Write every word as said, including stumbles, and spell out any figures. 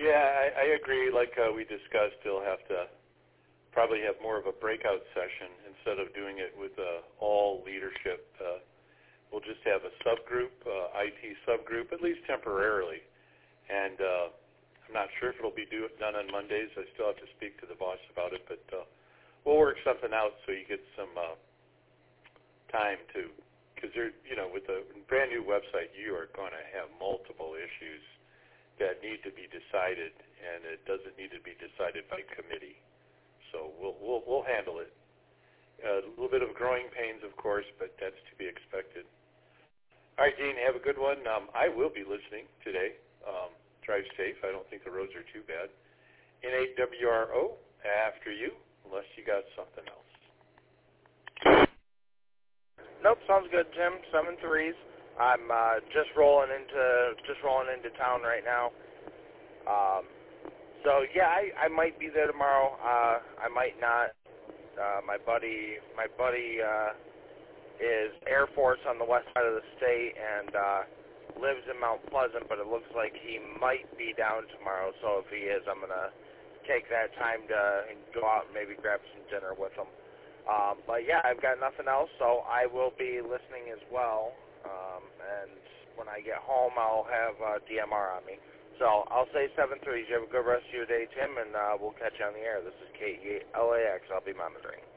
Yeah, I, I agree. Like uh, we discussed, he'll have to probably have more of a breakout session instead of doing it with uh, all leadership. Uh, we'll just have a subgroup, uh, I T subgroup, at least temporarily. And uh, I'm not sure if it'll be do, done on Mondays. I still have to speak to the boss about it, but uh, we'll work something out so you get some uh, time to, because you're, you know, with a brand new website, you are going to have multiple issues that need to be decided, and it doesn't need to be decided by committee. So we'll we'll, we'll handle it. Uh, a little bit of growing pains, of course, but that's to be expected. All right, Dean, have a good one. Um, I will be listening today. Um, drive safe. I don't think the roads are too bad. N eight W R O, after you, unless you got something else. Nope, sounds good, Jim. Seven threes. I'm uh, just rolling into just rolling into town right now. Um, so yeah, I, I might be there tomorrow. Uh, I might not. Uh, my buddy, my buddy uh, is Air Force on the west side of the state and uh, lives in Mount Pleasant, but it looks like he might be down tomorrow. So if he is, I'm gonna take that time to go out and maybe grab some dinner with him. Um, but yeah, I've got nothing else, so I will be listening as well. Um, and when I get home, I'll have uh, D M R on me. So I'll say seven threes. You have a good rest of your day, Tim, and uh, we'll catch you on the air. This is K E L A X. I'll be monitoring.